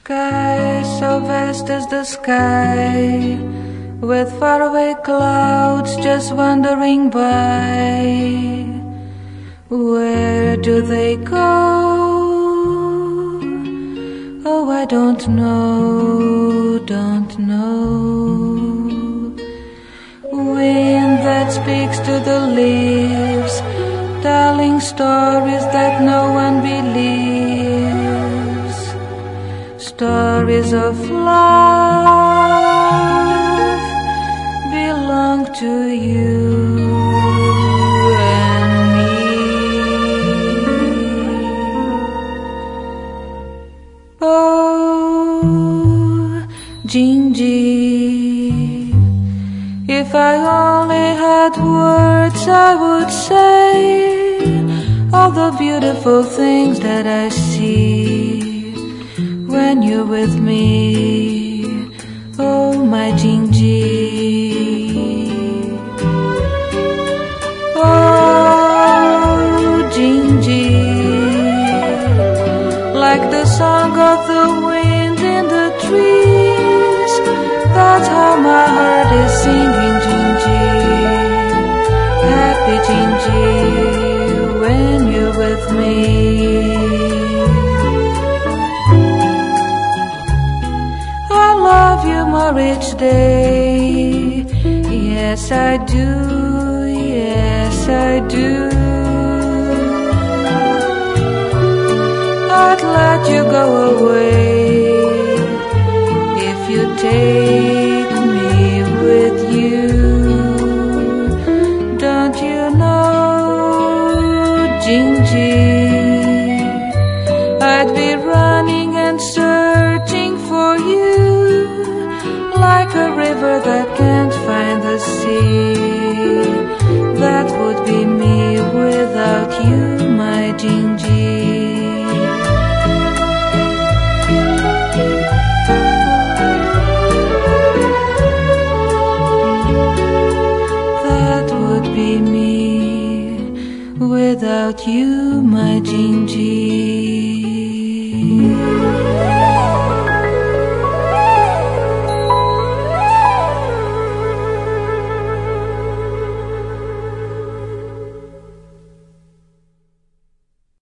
sky, so vast as the sky, with faraway clouds just wandering by. Where do they go? Oh, I don't know, don't know. Wind that speaks to the leaves, telling stories that no one believes, stories of love belong to you and me. Oh, Gingy, if I only had words, I would say all the beautiful things that I see when you're with me. Oh, my Gingy. Oh, Gingy, like the song of the wind in the trees, that's how my heart is singing, Gingy. Happy Gingy, when you're with me. I love you more each day. Yes, I do. Yes, I do. I'd let you go away if you take me with you. Don't you know, Gingy, I'd be running and searching for you, like a river that can't find the sea. That would be me without you, my Gingy. That would be me without you, my Gingy.